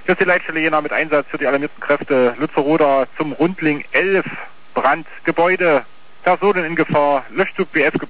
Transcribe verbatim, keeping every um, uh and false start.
Das ist die Leitstelle Jena mit Einsatz für die alarmierten Kräfte Lützeraroda zum Rundling elf Brandgebäude. Personen in Gefahr, Löschzug B F